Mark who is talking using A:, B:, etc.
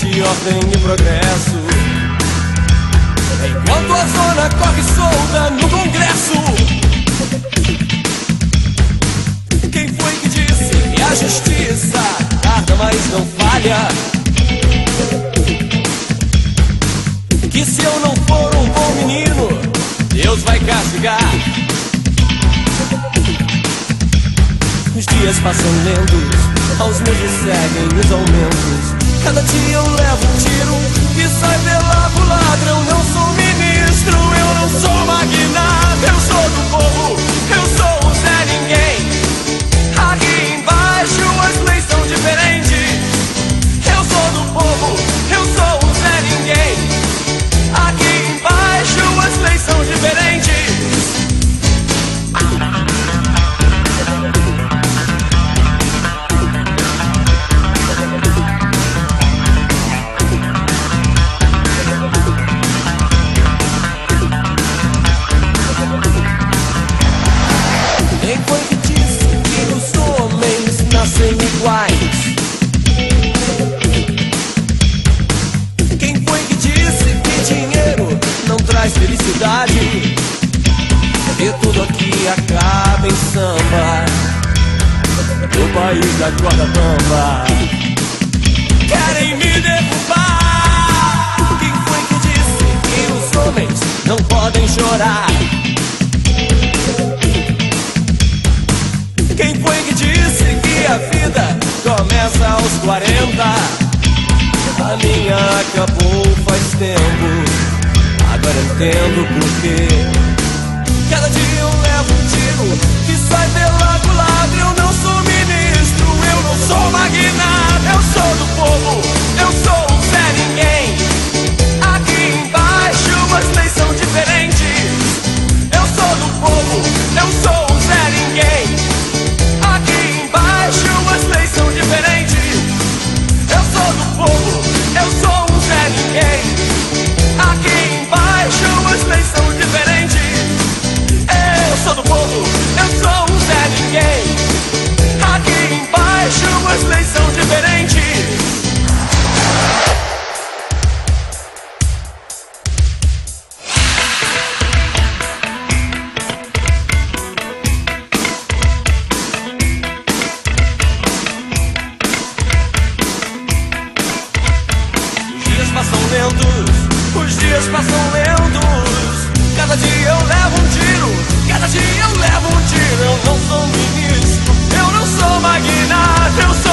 A: de ordem e progresso. Enquanto a zona corre solta no Congresso. Quem foi que disse que a justiça tarda, mas não falha? Que se eu não for um bom menino, Deus vai castigar. Os dias passam lentos, aos meses seguem os aumentos. Cada dia eu levo um tiro que sai pela culatra. Eu não sou ministro, eu não sou magnata. Eu sou do povo, eu sou o Zé Ninguém. Aqui embaixo as leis são diferentes. Eu sou do povo, eu sou o Zé Ninguém. Aqui embaixo as leis são diferentes. Nascem iguais. Quem foi que disse que dinheiro não traz felicidade? E tudo aqui acaba em samba, no país da corda bamba. Querem me derrubar. Quem foi que disse que os homens não podem chorar? Quem foi que disse que a vida começa aos 40? A minha acabou faz tempo, agora entendo porquê. Cada dia eu levo um tiro que sai pela culatra. Eu não sou ministro, eu não sou magnata. Eu sou do povo, eu sou o Zé Ninguém. Aqui embaixo as leis são diferentes. Eu sou do povo, eu sou o Zé Ninguém. As leis são diferentes. Eu sou do povo, eu sou um Zé Ninguém. Aqui embaixo as leis são diferentes. Eu sou do povo, eu sou um Zé Ninguém. Aqui embaixo as leis são diferentes. Os dias passam lentos. Cada dia eu levo um tiro, cada dia eu levo um tiro. Eu não sou ministro, eu não sou magnata. Eu sou